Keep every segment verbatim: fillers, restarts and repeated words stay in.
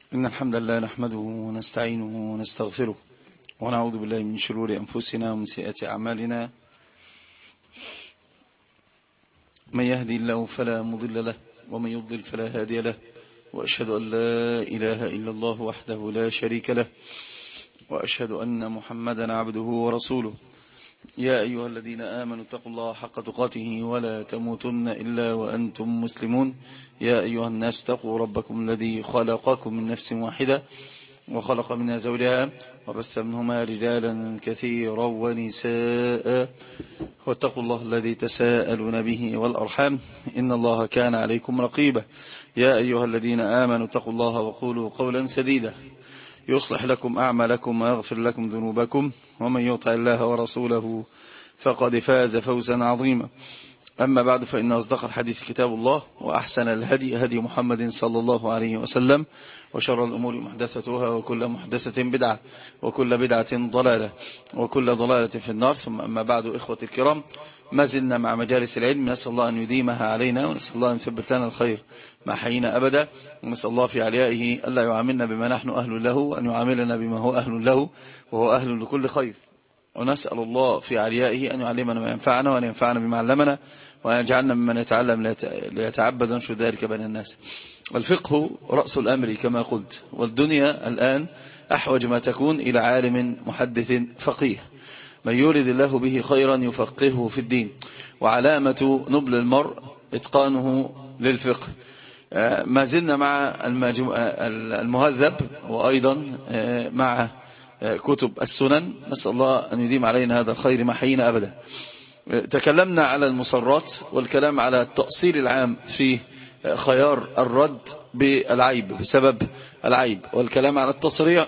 إن الحمد لله نحمده ونستعينه ونستغفره ونعوذ بالله من شرور أنفسنا ومن سيئات أعمالنا. من يهدي الله فلا مضل له ومن يضلل فلا هادي له، وأشهد أن لا إله إلا الله وحده لا شريك له، وأشهد أن محمدا عبده ورسوله. يا أيها الذين آمنوا اتقوا الله حق تقاته ولا تموتن إلا وأنتم مسلمون. يا أيها الناس اتقوا ربكم الذي خلقكم من نفس واحدة وخلق منها زوجها وبث منهما رجالا كثيرا ونساء، واتقوا الله الذي تساءلون به والأرحام إن الله كان عليكم رقيبا. يا أيها الذين آمنوا اتقوا الله وقولوا قولا سديدا يصلح لكم أعمالكم ويغفر لكم ذنوبكم، ومن يطع الله ورسوله فقد فاز فوزا عظيما. أما بعد، فإن أصدق الحديث كتاب الله، وأحسن الهدي هدي محمد صلى الله عليه وسلم، وشر الأمور محدثتها وكل محدثة بدعة وكل بدعة ضلالة وكل ضلالة في النار. ثم أما بعد، إخوة الكرام، ما زلنا مع مجالس العلم، نسأل الله أن يديمها علينا، ونسأل الله أن يثبت لنا الخير ما حيينا أبدا، ونسأل الله في عليائه ألا يعاملنا بما نحن أهل له، وأن يعاملنا بما هو أهل له وهو أهل لكل خير. ونسأل الله في عليائه أن يعلمنا ما ينفعنا، وأن ينفعنا بما علمنا، وأن يجعلنا ممن يتعلم ليتعبد ونشر ذلك بين الناس. الفقه رأس الأمر كما قلت، والدنيا الآن أحوج ما تكون إلى عالم محدث فقيه. من يريد الله به خيرا يفقهه في الدين، وعلامة نبل المرء إتقانه للفقه. ما زلنا مع المهذب، وأيضا مع كتب السنن، نسأل الله أن يديم علينا هذا الخير ما حيينا أبدا. تكلمنا على المصرات، والكلام على التأصيل العام في خيار الرد بالعيب بسبب العيب، والكلام على التصريع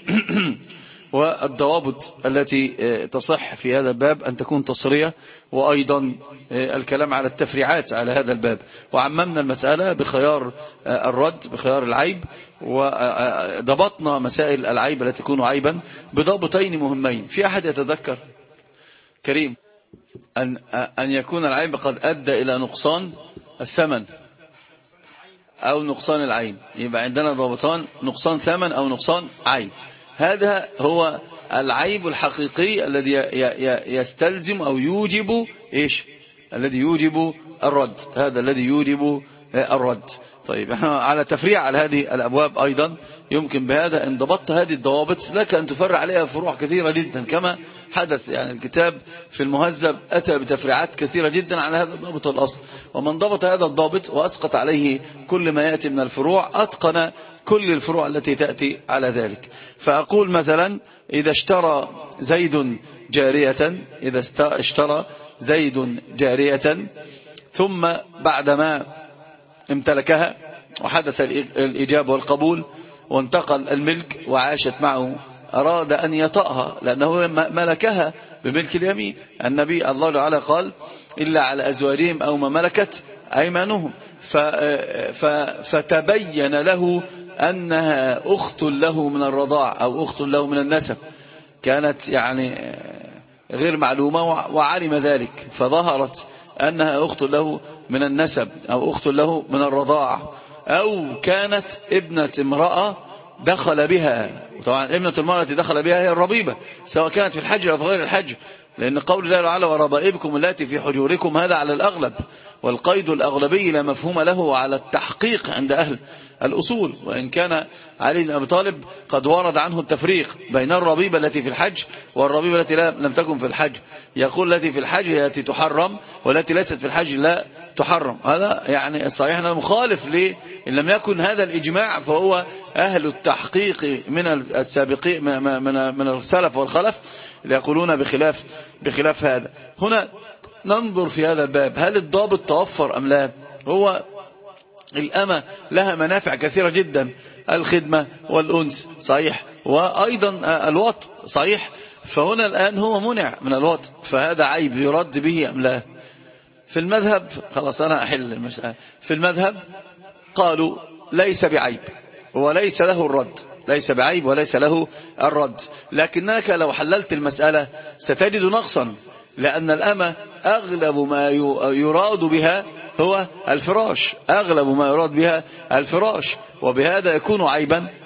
والضوابط التي تصح في هذا الباب أن تكون تصرية، وأيضا الكلام على التفريعات على هذا الباب. وعممنا المسألة بخيار الرد بخيار العيب، وضبطنا مسائل العيب التي تكون عيبا بضابطين مهمين. في أحد يتذكر كريم أن أن يكون العيب قد أدى إلى نقصان الثمن أو نقصان العين؟ يبقى عندنا ضابطان: نقصان ثمن أو نقصان عين. هذا هو العيب الحقيقي الذي يستلزم أو يوجب إيش؟ الذي يوجب الرد. هذا الذي يوجب الرد. طيب، على تفريع على هذه الأبواب أيضا يمكن بهذا إن ضبطت هذه الضوابط لك أن تفرع عليها فروع كثيرة جدا، كما حدث. يعني الكتاب في المهذب أتى بتفريعات كثيرة جدا على هذا الضابط الأصل، ومن ضبط هذا الضابط وأسقط عليه كل ما يأتي من الفروع أتقن كل الفروع التي تأتي على ذلك. فأقول مثلا: إذا اشترى زيد جارية إذا اشترى زيد جارية ثم بعدما امتلكها وحدث الإجاب والقبول وانتقل الملك وعاشت معه، أراد أن يطأها لأنه ملكها بملك اليمين. النبي الله تعالى قال: إلا على أزواجهم أو ما ملكت أيمانهم. فتبين له أنها أخت له من الرضاع أو أخت له من النسب، كانت يعني غير معلومة وعلم ذلك، فظهرت أنها أخت له من النسب أو أخت له من الرضاع، أو كانت ابنة امرأة دخل بها. طبعا ابنة المرأة التي دخل بها هي الربيبة، سواء كانت في الحج أو في غير الحج، لأن قول الله تعالى: وربائبكم التي في حجوركم، هذا على الأغلب، والقيد الأغلبي لا مفهوم له على التحقيق عند أهل الأصول. وإن كان علي بن أبي طالب قد ورد عنه التفريق بين الربيبة التي في الحج والربيبة التي لم تكن في الحج. يقول: التي في الحج هي التي تحرم، والتي ليست في الحج لا تحرم. هذا يعني الصحيح أنه مخالف ليه؟ إن لم يكن هذا الإجماع فهو أهل التحقيق من السابقين من من السلف والخلف اللي يقولون بخلاف بخلاف هذا. هنا ننظر في هذا الباب: هل الضابط توفر أم لا؟ هو الأمة لها منافع كثيرة جدا، الخدمة والأنس صحيح، وأيضا الوطء صحيح. فهنا الآن هو منع من الوطء، فهذا عيب يرد به أم لا؟ في المذهب، خلاص أنا أحل المسألة، في المذهب قالوا ليس بعيب وليس له الرد، ليس بعيب وليس له الرد. لكنك لو حللت المسألة ستجد نقصا، لأن الأمة أغلب ما يراد بها هو الفراش، أغلب ما يراد بها الفراش، وبهذا يكون عيبا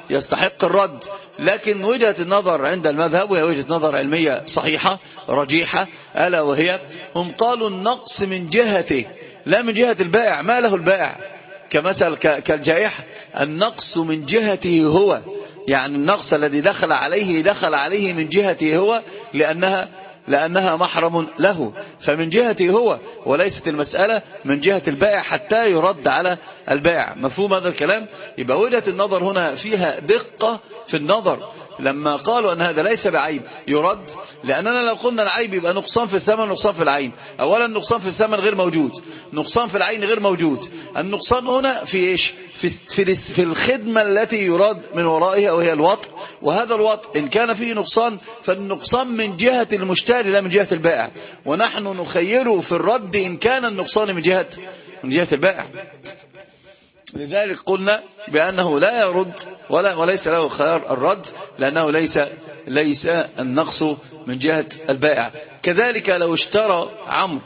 يستحق الرد. لكن وجهة النظر عند المذهب وهي وجهة نظر علمية صحيحة رجيحة، ألا وهي هم قالوا النقص من جهته لا من جهة البائع. ما له البائع كمثل كالجائحة، النقص من جهته هو، يعني النقص الذي دخل عليه دخل عليه من جهته هو لأنها لأنها محرم له، فمن جهته هو وليست المسألة من جهة البائع حتى يرد على البائع. مفهوم هذا الكلام؟ يبقى وجهة النظر هنا فيها دقة في النظر لما قالوا أن هذا ليس بعيب يرد، لأننا لو قلنا العيب يبقى نقصان في الثمن نقصان في العين. أولا نقصان في الثمن غير موجود، نقصان في العين غير موجود. النقصان هنا في إيش؟ في, في, في الخدمة التي يراد من ورائها وهي الوطء، وهذا الوطء إن كان فيه نقصان فالنقصان من جهة المشتري لا من جهة البائع، ونحن نخيره في الرد إن كان النقصان من جهة من جهة البائع. لذلك قلنا بأنه لا يرد ولا وليس له خيار الرد، لأنه ليس ليس النقص من جهة البائع. كذلك لو اشترى عمرو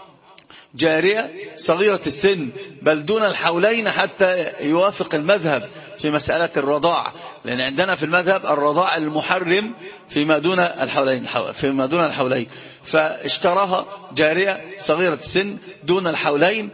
جارية صغيرة السن بل دون الحولين حتى يوافق المذهب في مسألة الرضاع، لأن عندنا في المذهب الرضاع المحرم فيما دون الحولين فيما دون الحولين فاشتراها جارية صغيرة السن دون الحولين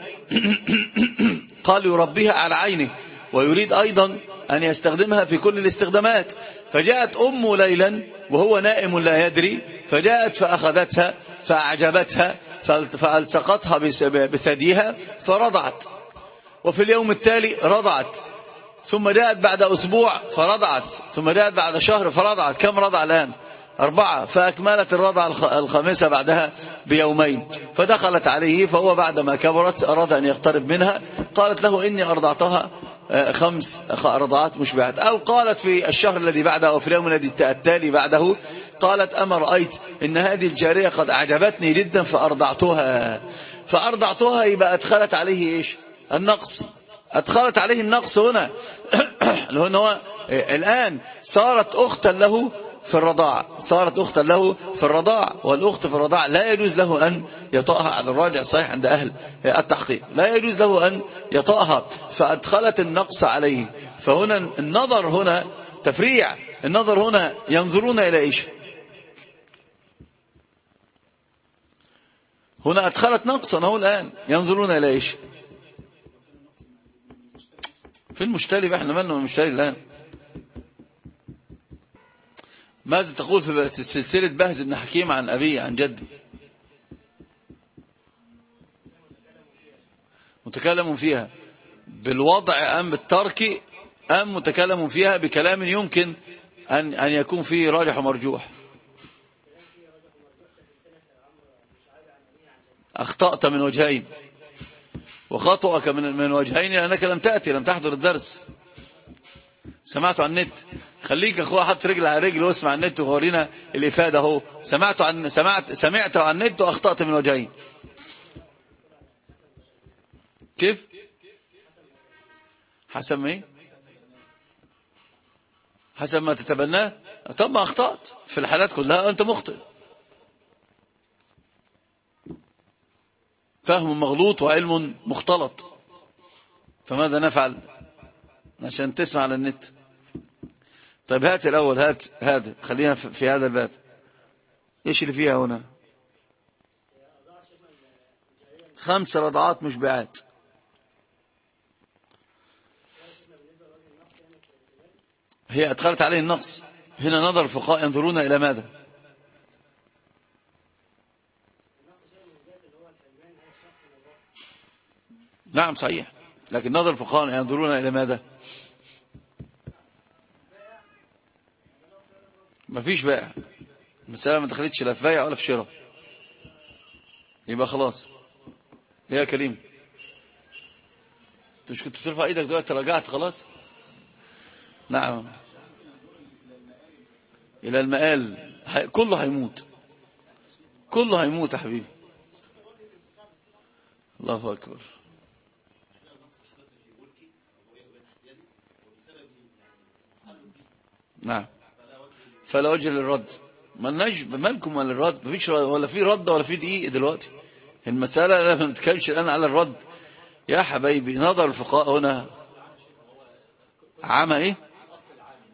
قال يربيها على عينه ويريد أيضا أن يستخدمها في كل الاستخدامات. فجاءت أم ليلا وهو نائم لا يدري، فجاءت فأخذتها فأعجبتها فالتقطها بثديها فرضعت، وفي اليوم التالي رضعت، ثم جاءت بعد أسبوع فرضعت، ثم جاءت بعد شهر فرضعت. كم رضع الآن؟ أربعة. فأكملت الرضع الخامسة بعدها بيومين، فدخلت عليه فهو بعدما كبرت أراد أن يقترب منها، قالت له إني أرضعتها خمس رضعات مشبعات. أو قالت في الشهر الذي بعده أو في اليوم الذي التالي بعده قالت أما رأيت إن هذه الجارية قد أعجبتني جدا فأرضعتها فأرضعتها يبقى أدخلت عليه إيش؟ النقص. أدخلت عليه النقص هنا لأنه الآن صارت أختا له في الرضاع، صارت أختا له في الرضاع، والأخت في الرضاع لا يجوز له أن يطأها على الراجع صحيح عند أهل التحقيق، لا يجوز له أن يطأها، فأدخلت النقص عليه. فهنا النظر هنا تفريع، النظر هنا ينظرون إلى إيش؟ هنا أدخلت نقصا، هو الآن ينظرون إلى إيش؟ في المشتري. احنا مالنا من المشتري الآن؟ ماذا تقول في سلسلة بهز بن حكيم عن أبيه عن جده؟ متكلم فيها بالوضع أم بالترك أم متكلم فيها بكلام يمكن أن أن يكون فيه راجح ومرجوح؟ أخطأت من وجهين، وخطأك من من وجهين لأنك لم تأتي لم تحضر الدرس، سمعته عن النت. خليك أخوة حط رجل على رجل واسمع عن النت وورينا الإفادة اهو. سمعته عن سمعت سمعته عن النت وأخطأت من وجهين. كيف؟ حسب ما حسب ما تتبناه. طب ما أخطأت في الحالات كلها أنت مخطئ، فهم مغلوط وعلم مختلط، فماذا نفعل عشان تسمع على النت؟ طيب هات الأول، هات هذا، خلينا في هذا الباب. إيش اللي فيها هنا؟ خمس رضعات مشبعات. هي أدخلت عليه النقص. هنا نظر الفقهاء ينظرون إلى ماذا؟ نعم صحيح، لكن نظر الفقهاء ينظرون إلى ماذا؟ ما فيش بائع، المسألة ما دخلتش لا في بيع ولا في شراء، يبقى خلاص. يا كريم انت مش كنت بترفع ايدك دلوقتي رجعت خلاص؟ نعم. الى المآل كله هيموت، كله هيموت يا حبيبي. الله اكبر. نعم. فلا وجه للرد. مالناش مالكم ولا الرد؟ مفيش ولا في رد ولا في دقيق دلوقتي. المسألة لا بنتكلمش الآن على الرد يا حبايبي. نظر الفقهاء هنا عمى ايه؟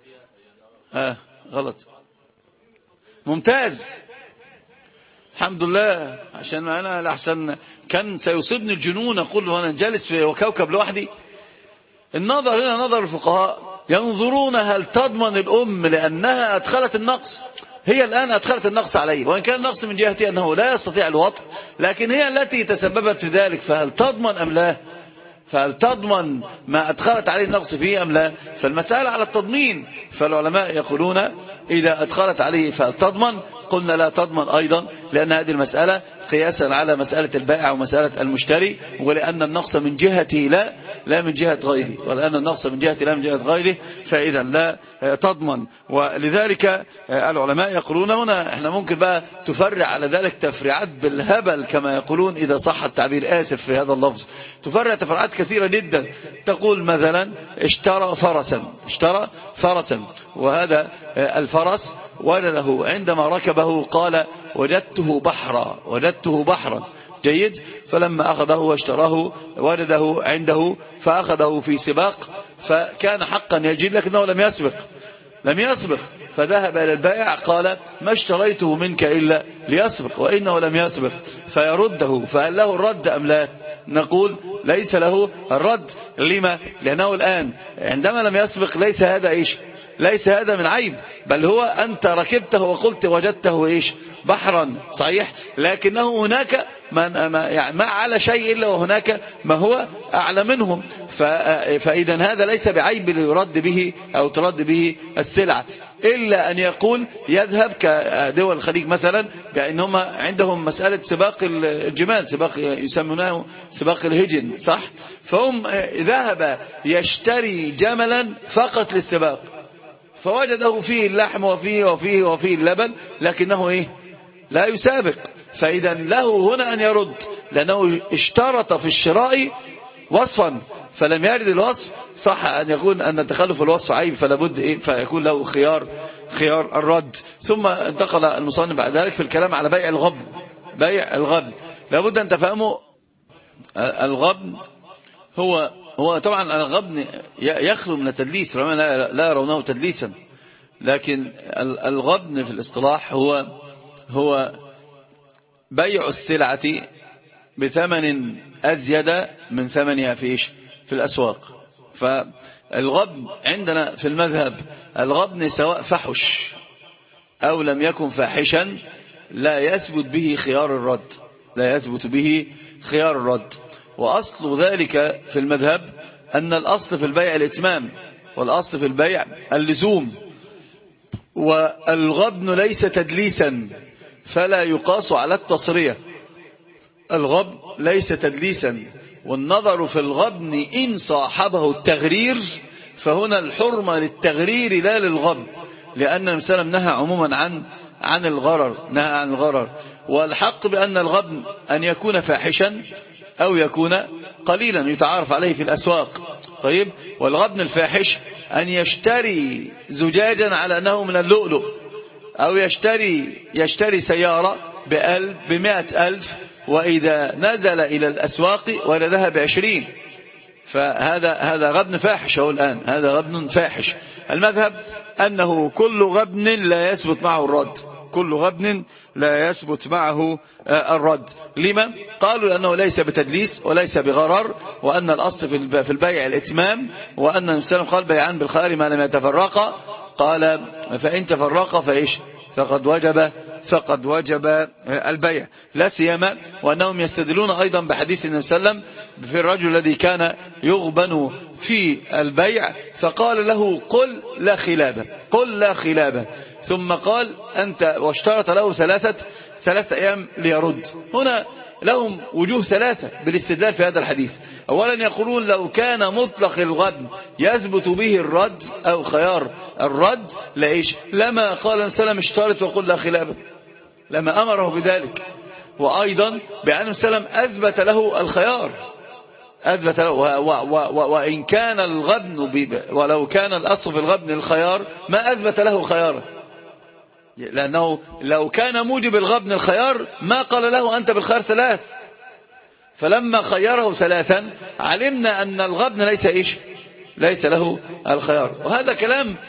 آه غلط. ممتاز، الحمد لله. عشان أنا لحسن كان سيصيبني الجنون أقول له أنا جالس في كوكب لوحدي. النظر هنا نظر الفقهاء ينظرون هل تضمن الأم لأنها أدخلت النقص. هي الآن أدخلت النقص عليه، وإن كان النقص من جهة أنه لا يستطيع الوطء، لكن هي التي تسببت في ذلك، فهل تضمن أم لا؟ فهل تضمن ما أدخلت عليه النقص فيه أم لا؟ فالمسألة على التضمين. فالعلماء يقولون إذا أدخلت عليه فهل تضمن؟ قلنا لا تضمن أيضا، لأن هذه المسألة قياسا على مسألة البائع ومسألة المشتري، ولأن النقص من جهته لا لا من جهة غيره، ولأن النقص من جهة لا من جهة غيره، فإذا لا تضمن. ولذلك العلماء يقولون هنا احنا ممكن بقى تفرع على ذلك تفريعات بالهبل كما يقولون، إذا صح التعبير، آسف في هذا اللفظ، تفرع تفرعات كثيرة جدا. تقول مثلا اشترى فرسا، اشترى فرسا، وهذا الفرس ولده عندما ركبه قال وجدته بحرا، وجدته بحرا، جيد. فلما أخذه واشتراه ولده عنده فأخذه في سباق، فكان حقا يجد لكنه لم يسبق لم يسبق فذهب إلى البائع قال ما اشتريته منك إلا ليسبق وإنه لم يسبق، فيرده. فهل له الرد أم لا؟ نقول ليس له الرد. لما؟ لأنه الآن عندما لم يسبق ليس هذا إيش؟ ليس هذا من عيب، بل هو أنت ركبته وقلت وجدته إيش؟ بحرا، صحيح، لكنه هناك ما, ما, يعني ما على شيء إلا وهناك ما هو أعلى منهم. فإذا هذا ليس بعيب ليرد به أو ترد به السلعة، إلا أن يقول يذهب كدول الخليج مثلا، بأنهم عندهم مسألة سباق الجمال، سباق يسمونه سباق الهجن، صح؟ فهم ذهب يشتري جملا فقط للسباق، فوجده فيه اللحم وفيه وفيه وفيه اللبن، لكنه إيه؟ لا يسابق. فإذا له هنا أن يرد، لأنه اشترط في الشراء وصفا فلم يرد الوصف، صح أن يكون أن تخلف الوصف عيب، فلا بد إيه؟ فيكون له خيار خيار الرد. ثم انتقل المصنف بعد ذلك في الكلام على بيع الغبن. بيع الغبن لابد أن تفهموا. الغبن هو هو طبعا الغبن يخلو من التدليس، فما لا, لا يرونه تدليسا، لكن الغبن في الاصطلاح هو هو بيع السلعة بثمن أزيد من ثمنها في إيش؟ في الأسواق. فالغبن عندنا في المذهب الغبن سواء فحش أو لم يكن فاحشا لا يثبت به خيار الرد، لا يثبت به خيار الرد. وأصل ذلك في المذهب أن الأصل في البيع الإتمام، والأصل في البيع اللزوم، والغبن ليس تدليسا فلا يقاس على التصرية. الغبن ليس تدليسا، والنظر في الغبن إن صاحبه التغرير فهنا الحرمة للتغرير لا للغبن، لأن المسلم نهى عموما عن عن الغرر، نهى عن الغرر. والحق بأن الغبن أن يكون فاحشا أو يكون قليلا يتعارف عليه في الأسواق. طيب، والغبن الفاحش أن يشتري زجاجا على أنه من اللؤلؤ، أو يشتري يشتري سيارة بألف بمائة ألف، وإذا نزل إلى الأسواق ولدها بعشرين، فهذا هذا غبن فاحش. هو الآن هذا غبن فاحش. المذهب أنه كل غبن لا يثبت معه الرد، كل غبن لا يثبت معه الرد. لما؟ قالوا لأنه ليس بتدليس وليس بغرر، وأن الأصل في البيع الإتمام، وأن المسلم قال بيعان بالخيار ما لم يتفرقا. قال فإن تفرقا فإيش؟ فقد وجب فقد وجب البيع. لا سيما وأنهم يستدلون أيضا بحديث النبي صلى الله عليه وسلم في الرجل الذي كان يغبن في البيع، فقال له قل لا خلابة، قل لا خلابة، ثم قال أنت، واشترط له ثلاثة ثلاثة أيام ليرد. هنا لهم وجوه ثلاثة بالاستدلال في هذا الحديث. أولا يقولون لو كان مطلق الغبن يثبت به الرد أو خيار الرد لإيش؟ لما قال النبي صلى الله عليه وسلم اشترط وقل لا خلابة، لما أمره بذلك. وأيضا بأن النبي صلى الله عليه وسلم أثبت له الخيار، أثبت له، وإن كان الغبن ولو كان الأصل في الغبن الخيار ما أثبت له خيارا، لأنه لو كان موجب الغبن الخيار ما قال له أنت بالخيار ثلاث، فلما خيره ثلاثا علمنا أن الغبن ليس إيش؟ ليس له الخيار. وهذا كلام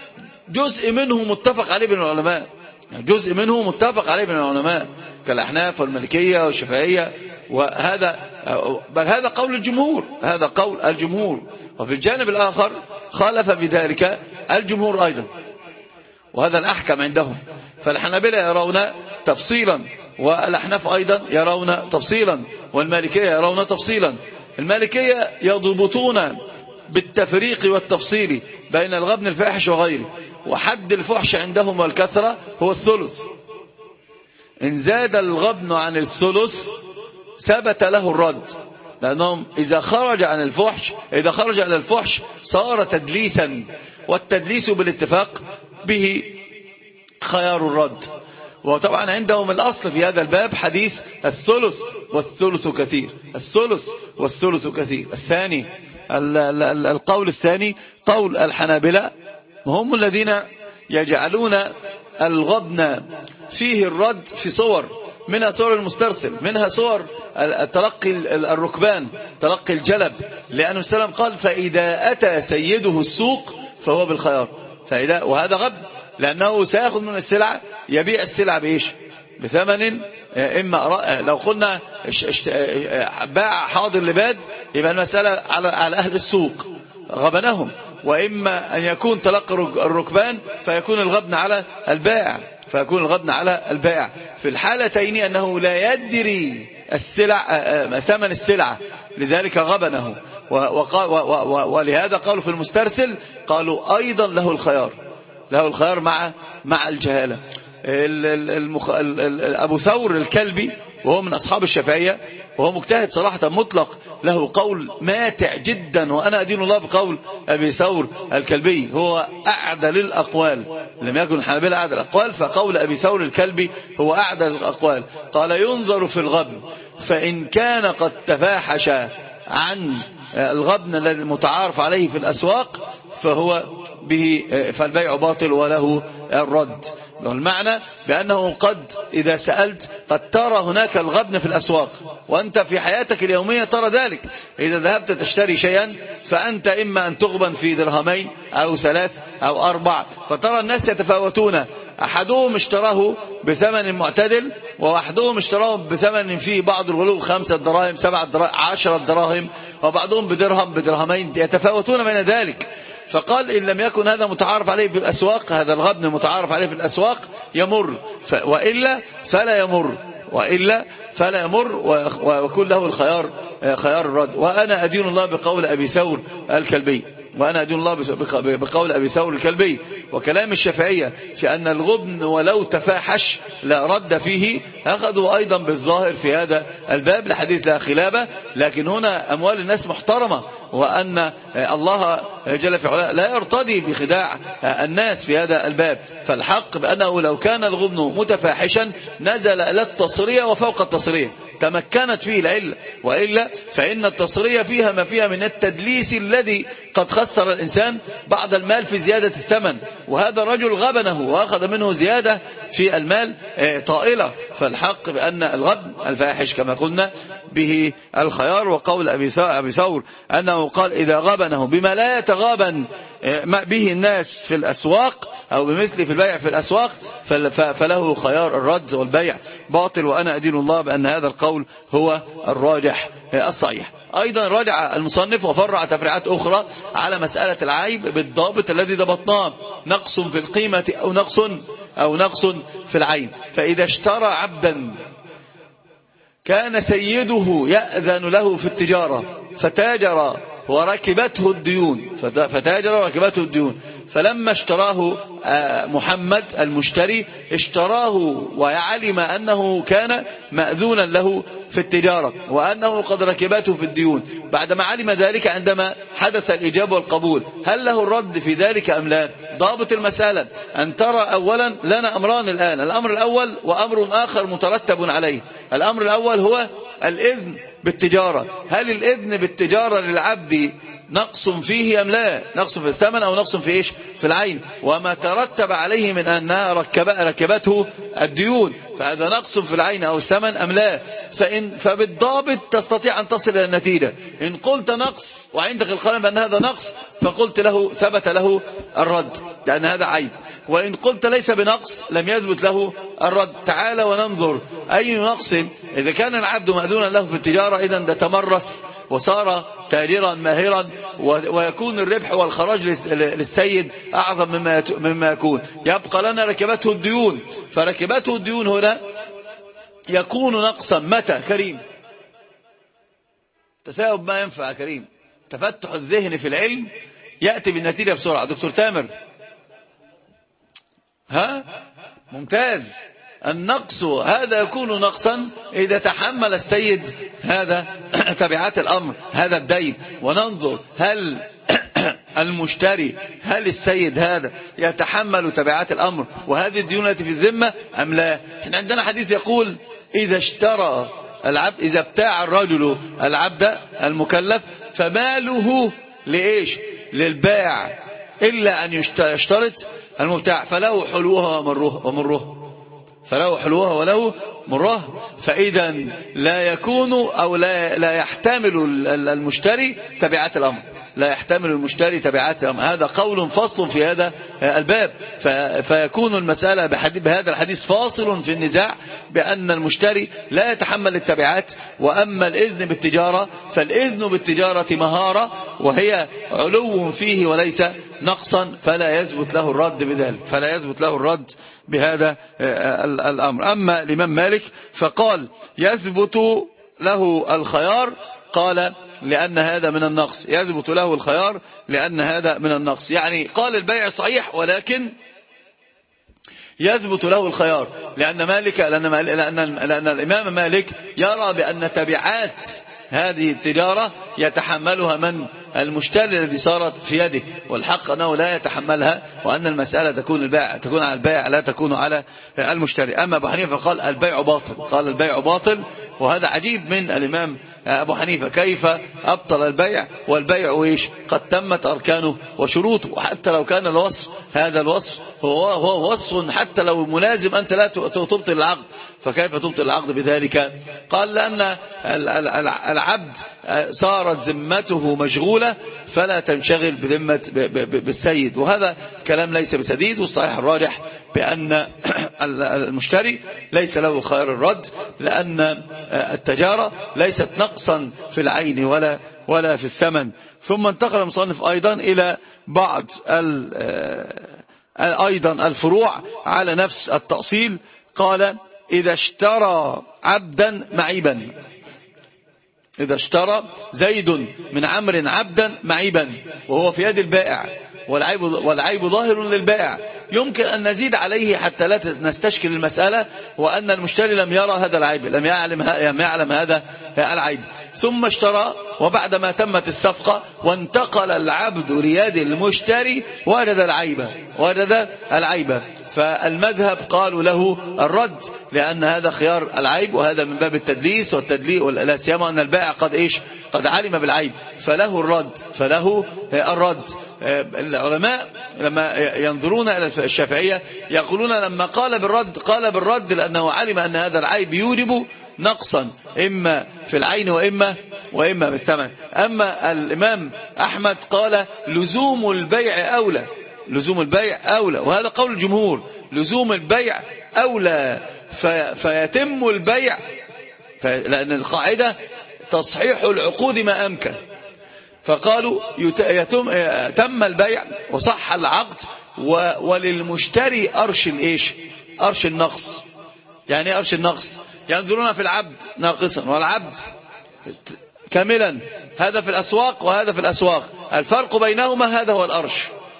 جزء منه متفق عليه بين العلماء، جزء منه متفق عليه بين العلماء كالأحناف والمالكية والشافعية، وهذا بل هذا قول الجمهور، هذا قول الجمهور. وفي الجانب الآخر خالف بذلك الجمهور أيضا، وهذا الأحكم عندهم. فالحنابلة يرون تفصيلا، والأحناف أيضا يرون تفصيلا، والمالكية يرون تفصيلا. المالكية يضبطون بالتفريق والتفصيل بين الغبن الفاحش وغيره، وحد الفحش عندهم والكثرة هو الثلث. إن زاد الغبن عن الثلث ثبت له الرد، لأنهم إذا خرج عن الفحش إذا خرج عن الفحش صار تدليسا، والتدليس بالاتفاق به خيار الرد. وطبعا عندهم الأصل في هذا الباب حديث الثلث والثلث كثير، الثلث والثلث كثير. الثاني القول الثاني قول الحنابلة، هم الذين يجعلون الغبن فيه الرد في صور، منها صور المسترسل، منها صور تلقي الركبان، تلقي الجلب، لأنه السلام قال فإذا أتى سيده السوق فهو بالخيار. فإذا وهذا غبن، لأنه سيأخذ من السلعة، يبيع السلعة بإيش؟ بثمن. إما لو قلنا باع حاضر لباد يبقى المسألة على على أهل السوق غبنهم، وإما أن يكون تلقي الركبان فيكون الغبن على البائع، فيكون الغبن على البائع. في الحالتين أنه لا يدري السلع ثمن السلعة، لذلك غبنه. ولهذا قالوا في المسترسل قالوا أيضا له الخيار، له الخيار مع مع الجهالة. المخ... أبو ثور الكلبي وهو من أصحاب الشافعية، وهو مجتهد صراحة مطلق، له قول ماتع جدا، وأنا أدين الله بقول أبي ثور الكلبي، هو أعدل الأقوال، لم يكن الحنابلة أعدل الأقوال، فقول أبي ثور الكلبي هو أعدل الأقوال. قال ينظر في الغبن، فإن كان قد تفاحش عن الغبن الذي المتعارف عليه في الأسواق فهو به فالبيع باطل وله الرد. والمعنى بأنه قد إذا سألت قد ترى هناك الغبن في الأسواق، وأنت في حياتك اليومية ترى ذلك. إذا ذهبت تشتري شيئا فأنت إما أن تغبن في درهمين أو ثلاث أو أربع، فترى الناس يتفاوتون، أحدهم اشتراه بثمن معتدل، وأحدهم اشتراه بثمن فيه بعض الغلو، خمسة دراهم سبعة دراهم عشرة دراهم، وبعضهم بدرهم بدرهمين، يتفاوتون بين ذلك. فقال إن لم يكن هذا متعارف عليه في الأسواق، هذا الغبن متعارف عليه في الأسواق يمر، وإلا فلا يمر، وإلا فلا يمر، وكل له الخيار خيار الرد. وأنا أدين الله بقول أبي ثور الكلبي، وأنا أدين الله بقول أبي ثور الكلبي وكلام الشافعية في أن الغبن ولو تفاحش لا رد فيه، أخذوا أيضا بالظاهر في هذا الباب لحديث لا خلابة. لكن هنا أموال الناس محترمة، وأن الله جل في علاه لا يرتضي بخداع الناس في هذا الباب. فالحق بأنه لو كان الغبن متفاحشا نزل إلى التصرية وفوق التصرية، تمكنت فيه العلة، وإلا فإن التصرية فيها ما فيها من التدليس الذي قد خسر الإنسان بعض المال في زيادة الثمن، وهذا الرجل غبنه وأخذ منه زيادة في المال طائلة. فالحق بأن الغبن الفاحش كما قلنا به الخيار. وقول أبي ثور أنه قال إذا غبنه بما لا يتغابن به الناس في الأسواق أو بمثل في البيع في الأسواق فله خيار الرد، والبيع باطل. وأنا أدين الله بأن هذا القول هو الراجح الصحيح. أيضا رجع المصنف وفرع تفريعات أخرى على مسألة العيب بالضابط الذي ضبطناه، نقص في القيمة أو نقص أو نقص في العين. فإذا اشترى عبدا كان سيده يأذن له في التجارة فتاجر وركبته الديون فتاجر وركبته الديون فلما اشتراه محمد المشتري اشتراه ويعلم أنه كان مأذونا له في التجارة وأنه قد ركبته في الديون، بعدما علم ذلك عندما حدث الإجابة والقبول، هل له الرد في ذلك أم لا؟ ضابط المسألة أن ترى أولا لنا أمران الآن، الأمر الأول وأمر آخر مترتب عليه. الأمر الأول هو الإذن بالتجارة، هل الإذن بالتجارة للعبد نقص فيه أم لا؟ نقص في الثمن أو نقص في إيش؟ في العين، وما ترتب عليه من أنها ركب ركبته الديون، فهذا نقص في العين أو الثمن أم لا؟ فإن فبالضابط تستطيع أن تصل إلى النتيجة. إن قلت نقص وعندك القناعة بأن هذا نقص، فقلت له ثبت له الرد لأن هذا عيب. وإن قلت ليس بنقص لم يثبت له الرد. تعال وننظر أي نقص. إذا كان العبد مأذونا له في التجارة إذا ده تمرس وصار تاجرا ماهرا، ويكون الربح والخراج للسيد أعظم مما مما يكون. يبقى لنا ركبته الديون، فركبته الديون هنا يكون نقصا متى كريم؟ تثاؤب ما ينفع كريم، تفتح الذهن في العلم يأتي بالنتيجة بسرعة. دكتور تامر ها ممتاز. النقص هذا يكون نقصا إذا تحمل السيد هذا تبعات الأمر، هذا الدين. وننظر هل المشتري هل السيد هذا يتحمل تبعات الأمر وهذه الديون التي في الذمة أم لا. احنا عندنا حديث يقول إذا اشترى العبد، إذا ابتاع الرجل العبد المكلف فماله لإيش؟ للبائع، إلا أن يشترط المبتاع فله حلوها ومره ومره فله حلوها وله مره. فإذا لا يكون أو لا لا يحتمل المشتري تبعات الأمر، لا يحتمل المشتري تبعات الأمر. هذا قول فصل في هذا الباب. فيكون المسألة بهذا الحديث فاصل في النزاع بأن المشتري لا يتحمل التبعات. وأما الإذن بالتجارة فالإذن بالتجارة مهارة وهي علو فيه وليس نقصا، فلا يثبت له الرد بذلك، فلا يثبت له الرد بهذا الأمر. أما الإمام مالك فقال يثبت له الخيار، قال لأن هذا من النقص، يثبت له الخيار لأن هذا من النقص. يعني قال البيع صحيح ولكن يثبت له الخيار، لأن مالك لأن, لأن, لأن الإمام مالك يرى بأن تبعات هذه التجارة يتحملها من المشتري الذي صارت في يده، والحق أنه لا يتحملها، وأن المسألة تكون البيع تكون على البائع لا تكون على المشتري. أما أبو حنيفة قال البيع باطل، قال البيع باطل. وهذا عجيب من الإمام أبو حنيفة، كيف أبطل البيع والبيع إيش قد تمت أركانه وشروطه، وحتى لو كان الوصف هذا الوصف هو, هو وصف حتى لو ملازم أنت لا تبطل العقد، فكيف تبطل العقد بذلك؟ قال لأن العبد صارت ذمته مشغولة فلا تنشغل بذمة بالسيد، وهذا كلام ليس بسديد. والصحيح الراجح بأن المشتري ليس له خيار الرد، لأن التجارة ليست نقصا في العين ولا ولا في الثمن. ثم انتقل المصنف أيضا إلى بعض أيضا الفروع على نفس التأصيل. قال إذا اشترى عبدا معيبا، إذا اشترى زيد من عمرو عبدا معيبا وهو في يد البائع والعيب, والعيب ظاهر للبائع، يمكن أن نزيد عليه حتى لا نستشكل المسألة، وأن المشتري لم يرى هذا العيب، لم يعلم, لم يعلم هذا العيب. ثم اشترى وبعدما تمت الصفقة وانتقل العبد ليد المشتري وجد العيب وجد العيب فالمذهب قالوا له الرد، لأن هذا خيار العيب، وهذا من باب التدليس والتدليس، ولا سيما أن البائع قد إيش قد علم بالعيب فله الرد فله الرد. العلماء لما ينظرون إلى الشافعية يقولون لما قال بالرد قال بالرد لأنه علم أن هذا العيب يوجب نقصا إما في العين وإما وإما بالثمن. أما الإمام أحمد قال لزوم البيع أولى، لزوم البيع أولى، وهذا قول الجمهور، لزوم البيع أولى في فيتم البيع، لأن القاعدة تصحيح العقود ما أمكن، فقالوا يتم تم البيع وصح العقد وللمشتري أرش الإيش أرش النقص. يعني أرش النقص ينظرون في العبد ناقصا والعبد كاملا، هذا في الأسواق وهذا في الأسواق، الفرق بينهما هذا هو الأرش.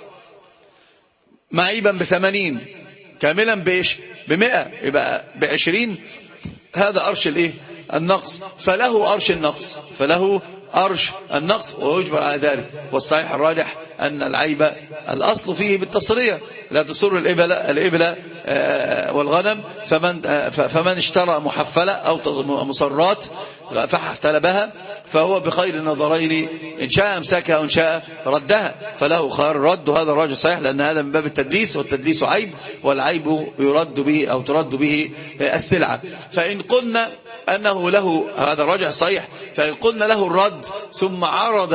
معيبا بثمانين كاملا بإيش بمئة يبقى بعشرين، هذا أرش الإيه النقص، فله أرش النقص فله أرش النقص ويجبر على ذلك. والصحيح الراجح أن العيب الأصل فيه بالتصرية، لا تسر الإبل, الإبل والغنم، فمن, فمن اشترى محفلة أو مصرات فاحتلبها فهو بخير النظرين، إن شاء امسكها وإن شاء ردها، فله خيار الرد، وهذا الراجح صحيح، لأن هذا من باب التدليس، والتدليس عيب، والعيب يرد به أو ترد به السلعة. فإن قلنا أنه له هذا الراجح صحيح، فإن قلنا له الرد ثم عرض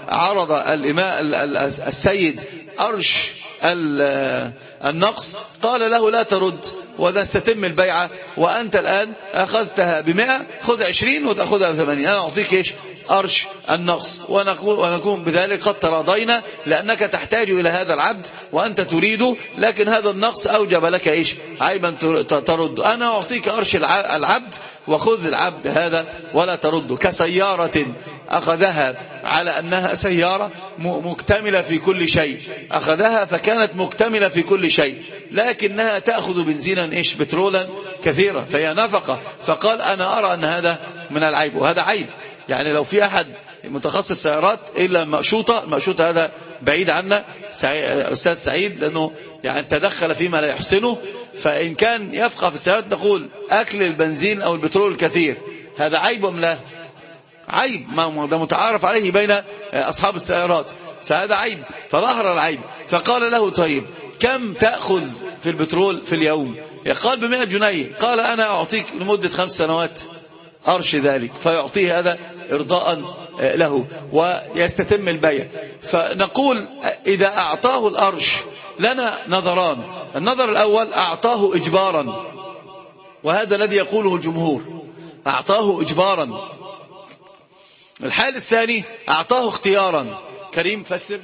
عرض الإماء السيد أرش النقص قال له لا ترد ونستتم البيعة، وأنت الآن أخذتها بمئة، خذ عشرين وتأخذها بثمانين، أنا أعطيك إيش أرش النقص، ونكون, ونكون بذلك قد تراضينا، لأنك تحتاج إلى هذا العبد وأنت تريده، لكن هذا النقص أوجب لك إيش عيبا ترد، أنا أعطيك أرش العبد وخذ العبد هذا ولا ترده. كسيارة أخذها على أنها سيارة مكتملة في كل شيء، أخذها فكانت مكتملة في كل شيء، لكنها تأخذ بنزينا إيش بترولا كثيرا فهي نفقة، فقال أنا أرى أن هذا من العيب، وهذا عيب. يعني لو في أحد متخصص سيارات إلا المقشوطة، المقشوطة هذا بعيد عنا أستاذ سعيد، لأنه يعني تدخل فيما لا يحسنه، فإن كان يفقه في السيارات نقول أكل البنزين أو البترول الكثير هذا عيب أم لا؟ عيب، ما ده متعارف عليه بين أصحاب السيارات، فهذا عيب، فظهر العيب. فقال له طيب كم تأخذ في البترول في اليوم؟ قال بمئة جنيه. قال أنا أعطيك لمدة خمس سنوات أرش ذلك، فيعطيه هذا إرضاء له ويستتم البيع. فنقول إذا أعطاه الأرش لنا نظران، النظر الأول أعطاه إجبارا، وهذا الذي يقوله الجمهور، أعطاه إجبارا. الحال الثاني أعطاه اختيارا. كريم فسر،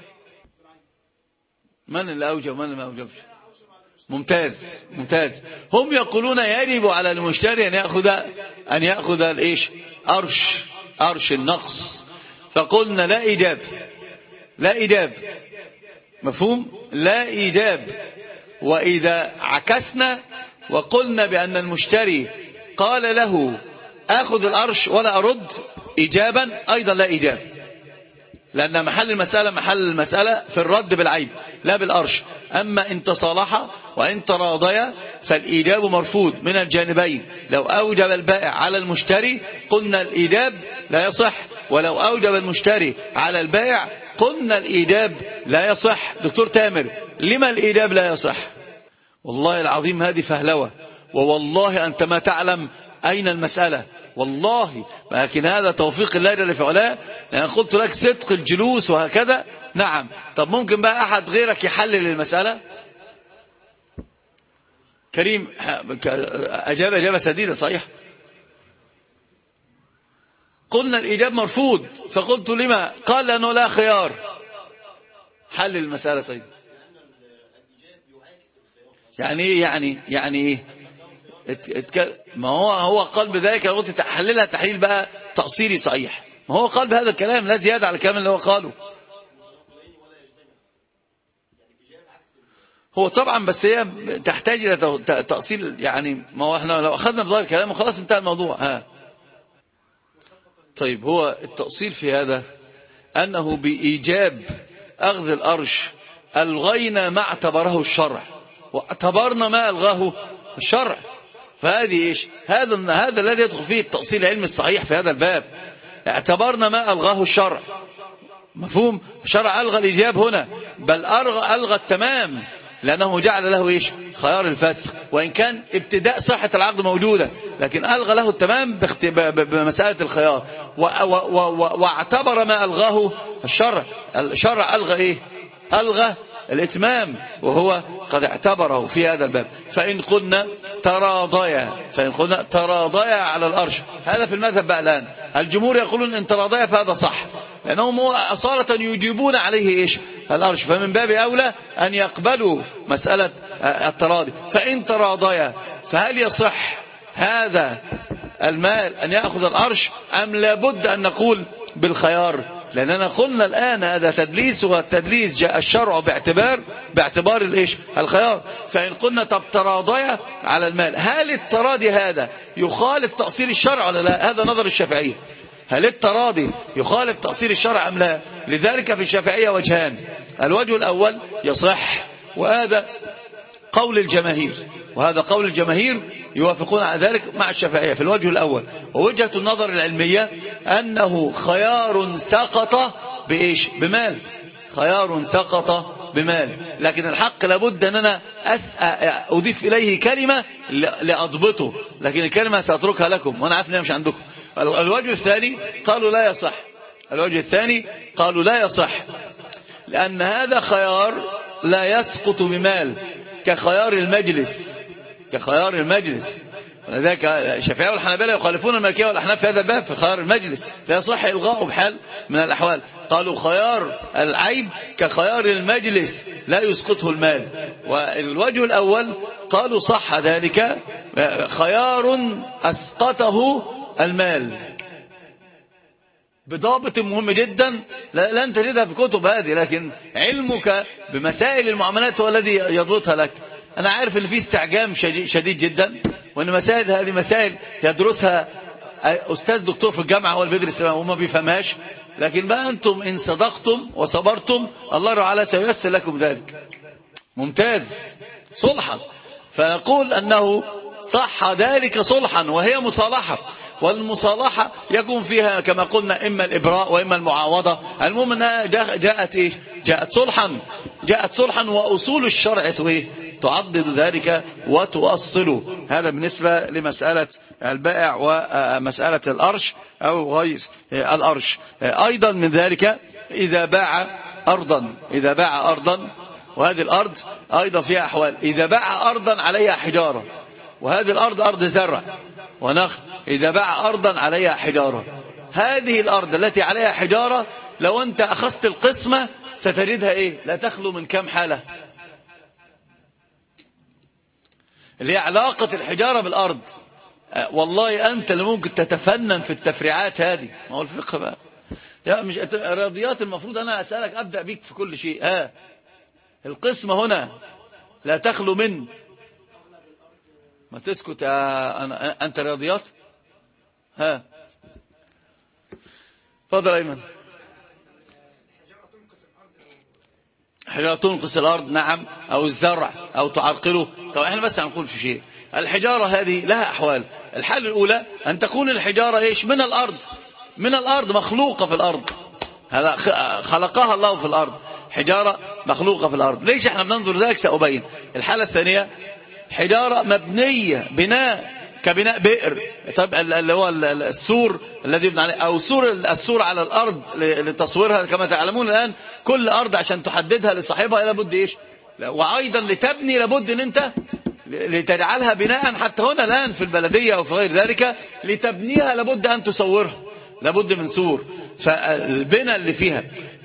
من اللي أوجب من اللي ما أوجبش؟ ممتاز ممتاز. هم يقولون يجب على المشتري أن يأخذ أن يأخذ الإيش أرش أرش النقص، فقلنا لا إيجاب، لا إيجاب، مفهوم؟ لا إيجاب. وإذا عكسنا وقلنا بأن المشتري قال له أخذ الأرش ولا أرد إيجابا، أيضا لا إيجاب، لأن محل المسألة محل المسألة في الرد بالعيب لا بالأرش. أما إن تصالحا وإن تراضيا فالإيجاب مرفوض من الجانبين. لو أوجب البائع على المشتري قلنا الإيجاب لا يصح، ولو أوجب المشتري على البائع قلنا الإيجاب لا يصح. دكتور تامر، لما الإيجاب لا يصح؟ والله العظيم هذه فهلوة، ووالله أنت ما تعلم أين المسألة والله، لكن هذا توفيق الله جل في علاه. لأن قلت لك صدق الجلوس وهكذا، نعم. طب ممكن بقى أحد غيرك يحلل المسألة؟ كريم أجاب إجابة سديدة صحيح. قلنا الإجاب مرفوض، فقلت لما؟ قال لأنه لا خيار. حلل المسألة طيب. يعني ايه يعني يعني ايه اتك... ما هو هو قال بذلك، لو قلت تحللها تحليل بقى تأصيلي صحيح، ما هو قال بهذا الكلام لا زيادة على الكلام اللي هو قاله. هو طبعا بس هي تحتاج الى تأصيل، يعني ما هو احنا لو اخذنا بظاهر كلامه خلاص انتهى الموضوع. ها طيب، هو التأصيل في هذا أنه بإيجاب أخذ الأرش ألغينا ما اعتبره الشرع، واعتبرنا ما ألغاه الشرع. فهذه إيش؟ هذا هذا الذي يدخل فيه التأصيل العلمي الصحيح في هذا الباب. اعتبرنا ما ألغاه الشرع، مفهوم؟ الشرع ألغى الإيجاب هنا، بل ألغى, ألغى التمام، لأنه جعل له إيش؟ خيار الفسخ، وإن كان ابتداء صحة العقد موجودة، لكن ألغى له التمام بمسألة الخيار. واعتبر ما ألغاه الشرع. الشرع ألغى إيه؟ ألغى الإتمام، وهو قد اعتبره في هذا الباب. فإن قلنا تراضيا فإن قلنا تراضيا على الأرش، هذا في المذهب بقى الآن. الجمهور يقولون إن تراضيا فهذا صح، لأنهم أصالة يجيبون عليه إيش؟ الأرش، فمن باب أولى أن يقبلوا مسألة التراضي. فإن تراضيا فهل يصح هذا المال أن يأخذ الأرش أم لابد أن نقول بالخيار؟ لأننا قلنا الآن هذا تدليس، والتدليس جاء الشرع باعتبار باعتبار الإيش؟ الخيار. فإن قلنا طب تراضيا على المال، هل التراضي هذا يخالف تأصيل الشرع ولا لا؟ هذا نظر الشافعية، هل التراضي يخالف تأصيل الشرع أم لا؟ لذلك في الشافعية وجهان، الوجه الأول يصح، وهذا قول الجماهير، وهذا قول الجماهير يوافقون على ذلك مع الشافعية في الوجه الأول. ووجهة النظر العلمية أنه خيار سقط بإيش؟ بمال، خيار سقط بمال. لكن الحق لابد أن أنا أضيف إليه كلمة لأضبطه، لكن الكلمة سأتركها لكم وأنا عارف أنها مش عندكم. الوجه الثاني قالوا لا يصح. الوجه الثاني قالوا لا يصح، لأن هذا خيار لا يسقط بمال كخيار المجلس، كخيار المجلس. ولذلك الشافعية والحنابلة يخالفون المالكية والأحناف في هذا الباب في خيار المجلس، لا يصح إلغاؤه بحال من الأحوال. قالوا خيار العيب كخيار المجلس لا يسقطه المال. والوجه الأول قالوا صح ذلك، خيار أسقطه المال، بضابط مهم جدا لن تجدها في كتب هذه، لكن علمك بمسائل المعاملات هو الذي يضبطها لك. أنا عارف أن في استعجام شديد جدا، وأن مسائل هذه مسائل يدرسها أستاذ دكتور في الجامعة هو اللي بيدرس وما بيفهمهاش، لكن بقى أنتم إن صدقتم وصبرتم الله تعالى سييسر لكم ذلك. ممتاز. صلحا، فنقول أنه صح ذلك صلحا وهي مصالحة، والمصالحة يكون فيها كما قلنا إما الإبراء وإما المعاوضة. المهم أنها جاءت إيه؟ جاءت صلحا، جاءت صلحا، وأصول الشرع تعضد ذلك وتؤصله. هذا بالنسبة لمسألة البائع ومسألة الأرش أو غير الأرش. أيضا من ذلك إذا باع أرضا، إذا باع أرضا، وهذه الأرض أيضا فيها أحوال. إذا باع أرضا عليها حجارة، وهذه الأرض أرض زرع ونخل، إذا باع أرضا عليها حجارة، هذه الأرض التي عليها حجارة لو أنت أخذت القسمة ستجدها إيه؟ لا تخلو من كم حالة، اللي هي علاقة الحجارة بالأرض. والله أنت اللي ممكن تتفنن في التفريعات هذه، ما هو الفقه بقى يا مش الرياضيات. المفروض أنا أسألك أبدأ بيك في كل شيء. ها القسمة هنا لا تخلو من، ما تسكت أنا أنت رياضيات. ها فضل أيمن. حجارة تنقص الأرض، نعم، أو الزرع أو تعرقله. طب احنا بس هنقول في شيء. الحجارة هذه لها أحوال. الحالة الأولى أن تكون الحجارة إيش؟ من الأرض، من الأرض، مخلوقة في الأرض، هذا خلقها الله في الأرض، حجارة مخلوقة في الأرض. ليش احنا بننظر ذلك؟ سأبين. الحالة الثانية حجارة مبنية بناء كبناء بئر، طب اللي هو السور الذي يبنى عليه، أو سور السور على الأرض لتصويرها. كما تعلمون الآن كل أرض عشان تحددها لصاحبها لابد إيش؟ وأيضا لتبني لابد أن أنت لتجعلها بناء. حتى هنا الآن في البلدية أو في غير ذلك لتبنيها لابد أن تصورها، لابد من سور. فالبناء اللي فيها.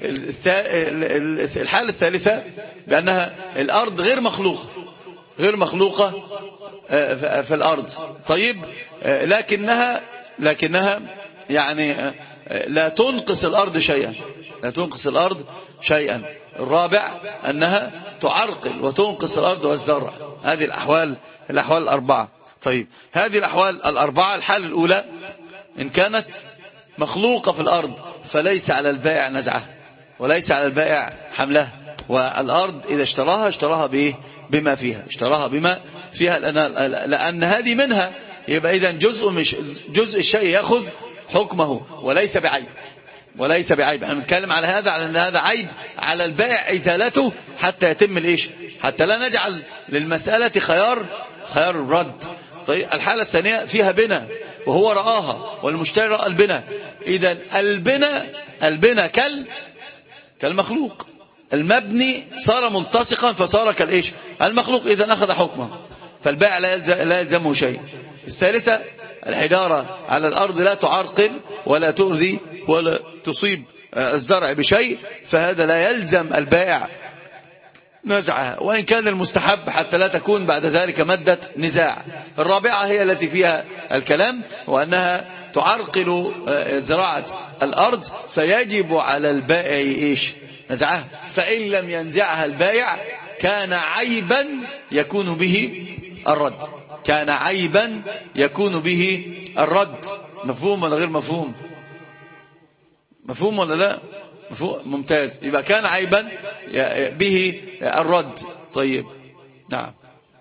الحالة الثالثة بأنها الأرض غير مخلوقة، غير مخلوقة في الأرض. طيب لكنها لكنها يعني لا تنقص الأرض شيئا، لا تنقص الأرض شيئا. الرابع أنها تعرقل وتنقص الأرض والزرع. هذه الأحوال الأحوال الأربعة. طيب هذه الأحوال الأربعة، الحالة الأولى إن كانت مخلوقة في الأرض فليس على البائع نزعه وليس على البائع حملها. والأرض إذا اشتراها اشتراها بإيه؟ بما فيها، اشتراها بما فيها، لأن, لأن هذه منها. يبقى إذن جزء مش جزء الشيء يأخذ حكمه وليس بعيب، وليس بعيب. احنا بنتكلم على هذا، على ان هذا عيب على البائع ازالته حتى يتم الايش، حتى لا نجعل للمسألة خيار خيار الرد. طيب الحالة الثانية فيها بناء وهو رآها والمشتري رأى البناء. إذن البناء البناء كال كالمخلوق، المبني صار ملتصقا فصار كالايش المخلوق، إذن أخذ حكمه، فالبائع لا يلزم لا يلزمه شيء. الثالثة الحجارة على الأرض لا تعرقل ولا تؤذي ولا تصيب الزرع بشيء، فهذا لا يلزم البائع نزعها، وإن كان المستحب حتى لا تكون بعد ذلك مادة نزاع. الرابعة هي التي فيها الكلام، وأنها تعرقل زراعة الأرض، فيجب على البائع إيش؟ نزعها. فإن لم ينزعها البائع كان عيبا يكون به الرد، كان عيبا يكون به الرد. مفهوم ولا غير مفهوم؟ مفهوم ولا لا؟ مفهوم. ممتاز. يبقى كان عيبا به الرد. طيب نعم،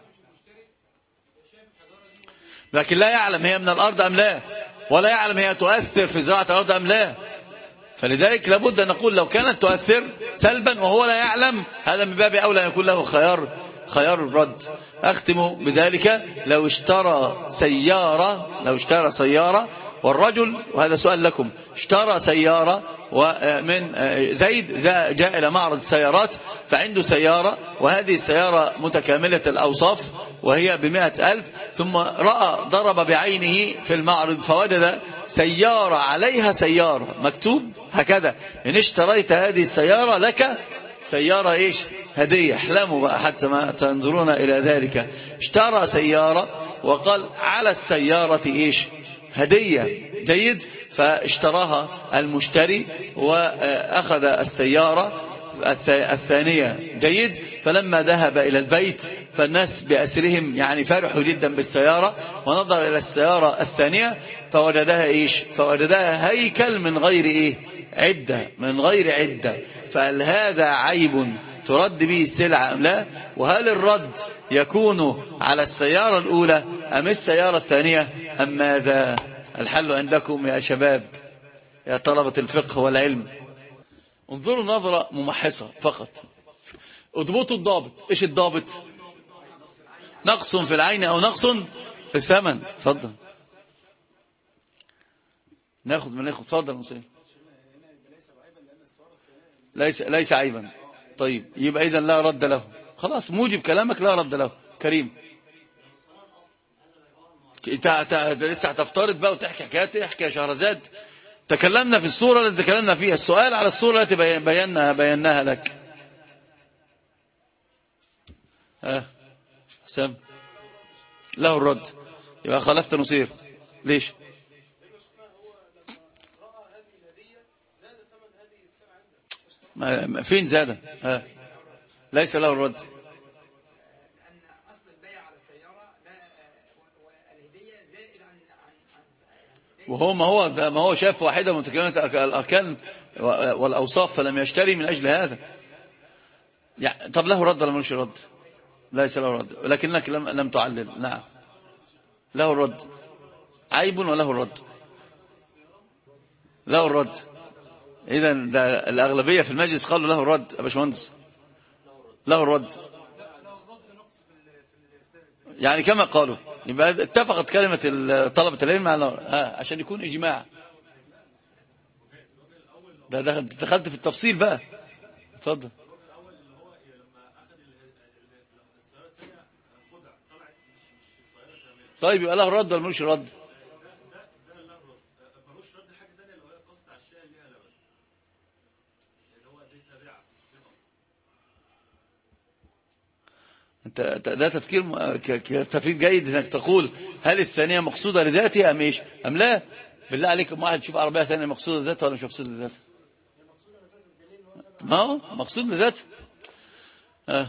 لكن لا يعلم هي من الأرض أم لا، ولا يعلم هي تؤثر في زراعة الأرض أم لا. فلذلك لابد أن نقول لو كانت تؤثر سلبا وهو لا يعلم، هذا من باب أولى يكون له خيار خيار الرد. أختم بذلك، لو اشترى سيارة لو اشترى سيارة والرجل، وهذا سؤال لكم، اشترى سيارة ومن زيد، جاء إلى معرض السيارات فعنده سيارة، وهذه السيارة متكاملة الأوصاف وهي بمئة ألف، ثم رأى ضرب بعينه في المعرض فوجد سيارة عليها سيارة مكتوب هكذا: إن اشتريت هذه السيارة لك سيارة إيش هدية. احلموا بقى حتى ما تنظرون إلى ذلك. اشترى سيارة وقال على السيارة إيش هدية. جيد. فاشتراها المشتري وأخذ السيارة الثانية. جيد. فلما ذهب إلى البيت فالناس بأسرهم يعني فرحوا جدا بالسيارة، ونظر إلى السيارة الثانية فوجدها إيش فوجدها هيكل من غير إيه عدة، من غير عدة. فهل هذا عيب ترد به السلعة أم لا؟ وهل الرد يكون على السيارة الأولى أم السيارة الثانية أم ماذا؟ الحل عندكم يا شباب، يا طلبة الفقه والعلم. انظروا نظرة ممحصة فقط، اضبطوا الضابط. ايش الضابط؟ نقص في العين او نقص في الثمن. تفضل ناخذ من ناخذ. تفضل مسير. ليس ليس عيبا. طيب يبقى اذا لا رد له. خلاص موجب كلامك لا رد له. كريم لسه هتفترض بقى وتحكي حكايات. احكي يا شهرزاد. تكلمنا في الصورة التي تكلمنا فيها، السؤال على الصورة التي بيناها بيناها لك. ها حسام له الرد. يبقى خالفت نصير. ليش؟ ما فين زاد؟ ها ليس له الرد. وهو ما هو ما هو شاف واحدة من متكاملة الأركان والأوصاف فلم يشتري من أجل هذا. يعني طب له رد ولا ملوش رد؟ ليس له رد، ولكنك لم لم تعلل. نعم له الرد. عيب وله الرد. له الرد. إذا الأغلبية في المجلس قالوا له الرد يا باشمهندس. له الرد يعني كما قالوا. يبقى اتفقت كلمة طلبة العلم على ها عشان يكون إجماع. ده دخلت في التفصيل بقى. اتفضل. طيب يبقى له رد ولا ملوش رد؟ انت ده تفكير تفكير جيد انك تقول هل الثانية مقصودة لذاتها ام ايش ام لا. بالله عليك ما واحد يشوف عربية ثانية مقصودة لذاتها ولا مش مقصودة لذاتها؟ ما هو مقصود لذاتها. اه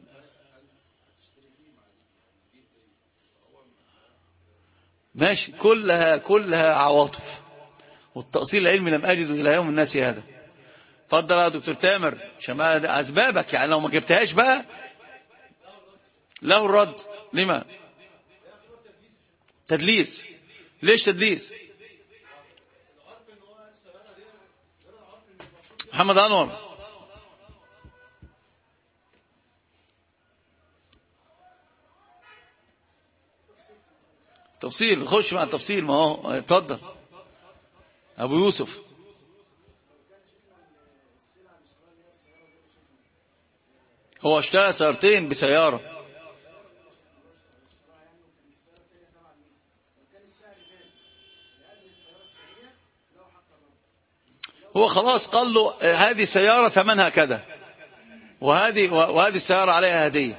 ماشي. كلها كلها عواطف، والتأصيل العلمي لم أجد إلى يوم الناس هذا. فضل يا دكتور تامر عشان أسبابك، يعني لو ما جبتهاش بقى له الرد. لما تدليس؟ ليش تدليس؟ محمد أنور تفصيل. خش مع التفصيل. ما هو اتفضل أبو يوسف. هو اشترى سيارتين بسيارة. هو خلاص قال له هذه السيارة ثمنها كذا، وهذه وهذه السيارة عليها هدية.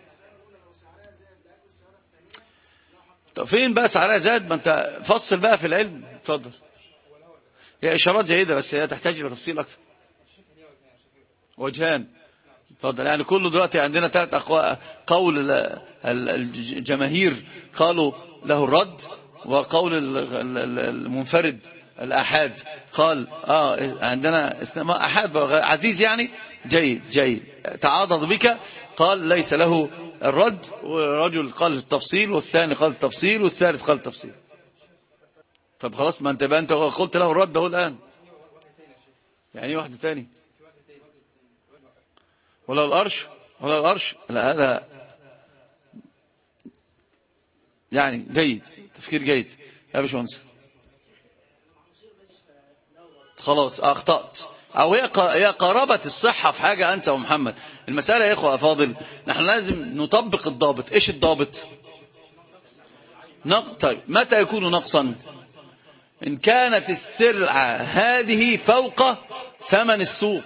طب فين بقى سعرها زاد؟ ما انت فصل بقى في العلم. اتفضل. هي اشارات جيدة بس هي تحتاج الى تفصيل اكثر. وجهان. اتفضل. يعني كله دلوقتي عندنا ثلاث اقوال. قول الجماهير قالوا له الرد، وقول المنفرد الأحاد قال آه عندنا أحاد عزيز يعني جيد جيد تعاضد بك، قال ليس له الرد. ورجل قال التفصيل، والثاني قال التفصيل، والثالث قال التفصيل. طب خلاص ما انت بقى انت قلت له الرد اهو الآن. يعني واحدة تاني ولا الأرش ولا الأرش. لا هذا يعني جيد، تفكير جيد يا باشمهندس. خلاص أخطأت، أو هي هي قرابة الصحة في حاجة أنت ومحمد. المسألة يا إخوة أفاضل، نحن لازم نطبق الضابط. إيش الضابط؟ نق... طيب متى يكون نقصا؟ إن كانت السلعة هذه فوق ثمن السوق،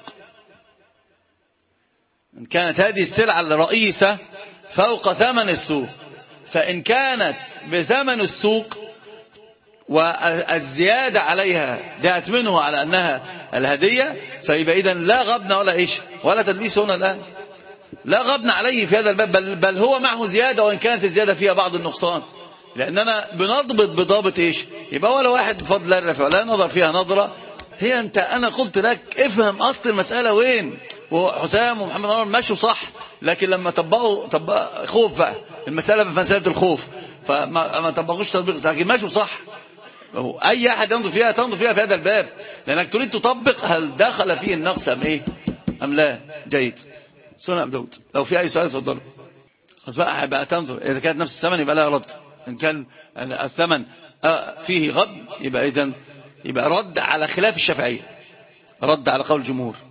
إن كانت هذه السلعة الرئيسة فوق ثمن السوق، فإن كانت بثمن السوق والزيادة عليها جاءت منه على أنها الهدية، فيبقى إذن لا غبن ولا إيش ولا تدليس هنا الآن، لا غبن عليه في هذا الباب، بل, بل هو معه زيادة وإن كانت الزيادة فيها بعض النقصان، لأننا بنضبط بضابط إيش. يبقى ولا واحد بفضل الله الرفع لا نظر فيها نظرة. هي أنت أنا قلت لك افهم أصل المسألة وين، وحسام ومحمد عمر ماشوا صح، لكن لما طبقوا طبق خوف بقى المسألة في مسألة الخوف، فما ما طبقوش تطبيق، لكن ماشوا صح. أي أحد ينظر فيها تنظر فيها في هذا الباب، لأنك تريد تطبق هل دخل فيه النقص أم إيه أم لا. جيد. سنة أبو داود. لو في أي سؤال تفضلوا. خلاص بقى بقى تنظر إذا كانت نفس الثمن يبقى لها رد، إن كان الثمن فيه غبن يبقى إذن يبقى رد على خلاف الشافعية، رد على قول الجمهور.